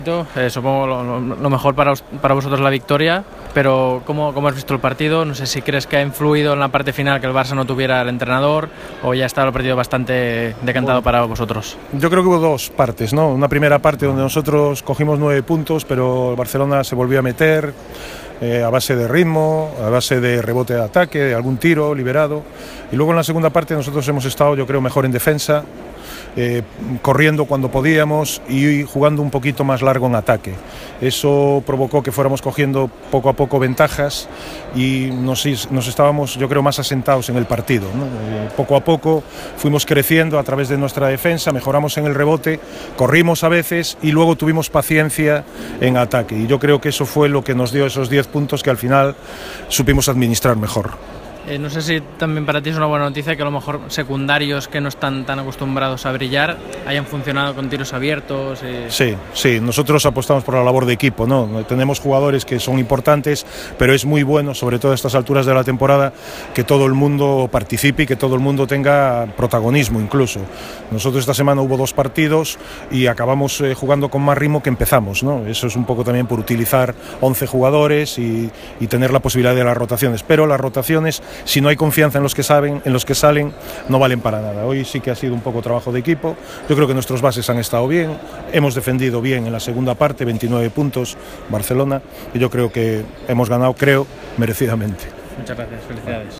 Supongo lo mejor para vosotros la victoria, pero ¿cómo has visto el partido? No sé si crees que ha influido en la parte final que el Barça no tuviera el entrenador o ya estaba el partido bastante decantado para vosotros. Yo creo que hubo dos partes, ¿no? Una primera parte donde nosotros cogimos 9 puntos, pero el Barcelona se volvió a meter a base de ritmo, a base de rebote de ataque, de algún tiro liberado. Y luego en la segunda parte nosotros hemos estado, yo creo, mejor en defensa, corriendo cuando podíamos y jugando un poquito más largo en ataque. Eso provocó que fuéramos cogiendo poco a poco ventajas y nos estábamos, yo creo, más asentados en el partido, ¿no? Poco a poco fuimos creciendo a través de nuestra defensa, mejoramos en el rebote, corrimos a veces y luego tuvimos paciencia en ataque. Y yo creo que eso fue lo que nos dio esos 10 puntos que al final supimos administrar mejor. No sé si también para ti es una buena noticia que a lo mejor secundarios que no están tan acostumbrados a brillar hayan funcionado con tiros abiertos. Sí, nosotros apostamos por la labor de equipo, ¿no? Tenemos jugadores que son importantes, pero es muy bueno, sobre todo a estas alturas de la temporada, que todo el mundo participe y que todo el mundo tenga protagonismo incluso. Nosotros esta semana hubo 2 partidos y acabamos jugando con más ritmo que empezamos, ¿no? Eso es un poco también por utilizar 11 jugadores y tener la posibilidad de las rotaciones, pero las rotaciones, si no hay confianza en los que salen, no valen para nada. Hoy sí que ha sido un poco trabajo de equipo. Yo creo que nuestros bases han estado bien, hemos defendido bien en la segunda parte, 29 puntos Barcelona, y yo creo que hemos ganado, merecidamente. Muchas gracias, felicidades.